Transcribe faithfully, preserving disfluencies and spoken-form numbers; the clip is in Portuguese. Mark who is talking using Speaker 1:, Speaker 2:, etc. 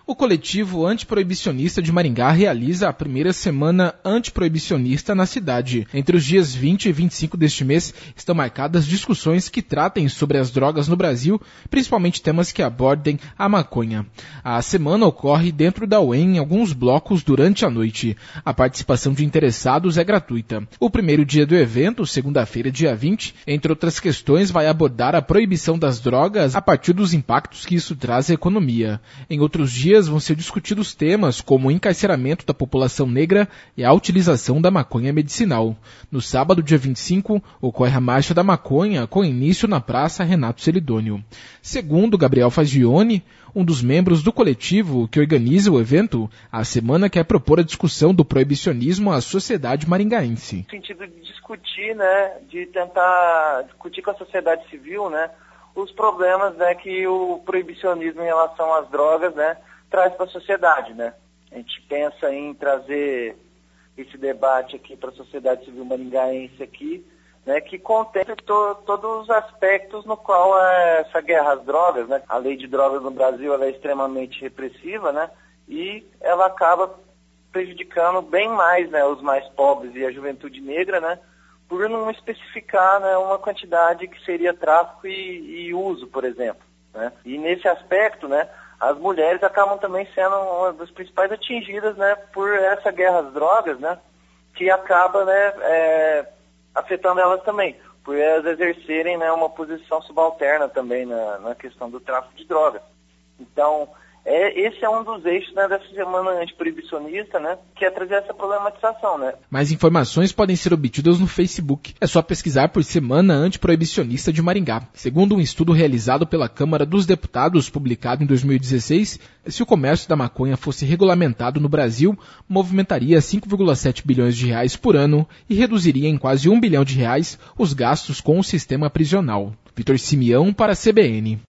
Speaker 1: O coletivo antiproibicionista de Maringá realiza a primeira semana antiproibicionista na cidade. Entre os dias vinte e vinte e cinco deste mês estão marcadas discussões que tratem sobre as drogas no Brasil, principalmente temas que abordem a maconha. A semana ocorre dentro da U E M em alguns blocos durante a noite. A participação de interessados é gratuita. O primeiro dia do evento, segunda-feira, dia vinte, entre outras questões, vai abordar a proibição das drogas a partir dos impactos que isso traz à economia. Em outros dias, vão ser discutidos temas como o encarceramento da população negra e a utilização da maconha medicinal. No sábado, dia vinte e cinco, ocorre a Marcha da Maconha, com início na Praça Renato Celidônio. Segundo Gabriel Fagione, um dos membros do coletivo que organiza o evento, a semana quer propor a discussão do proibicionismo à sociedade maringaense.
Speaker 2: No sentido de discutir, né, de tentar discutir com a sociedade civil, né, os problemas, né, que o proibicionismo em relação às drogas, né, traz para a sociedade, né? A gente pensa em trazer esse debate aqui para a sociedade civil maringaense aqui, né, que contemple to, todos os aspectos no qual é essa guerra às drogas, né? A lei de drogas no Brasil ela é extremamente repressiva, né? E ela acaba prejudicando bem mais, né, os mais pobres e a juventude negra, né? Por não especificar, né, uma quantidade que seria tráfico e, e uso, por exemplo, né? E nesse aspecto, né, as mulheres acabam também sendo uma das principais atingidas, né, por essa guerra às drogas, né, que acaba, né, é, afetando elas também, por elas exercerem, né, uma posição subalterna também na, na questão do tráfico de drogas. Então, é, esse é um dos eixos, né, dessa semana antiproibicionista, né, que é trazer essa problematização, né.
Speaker 1: Mais informações podem ser obtidas no Facebook. É só pesquisar por Semana Antiproibicionista de Maringá. Segundo um estudo realizado pela Câmara dos Deputados, publicado em dois mil e dezesseis, se o comércio da maconha fosse regulamentado no Brasil, movimentaria cinco vírgula sete bilhões de reais por ano e reduziria em quase um bilhão de reais os gastos com o sistema prisional. Vitor Simeão para a C B N.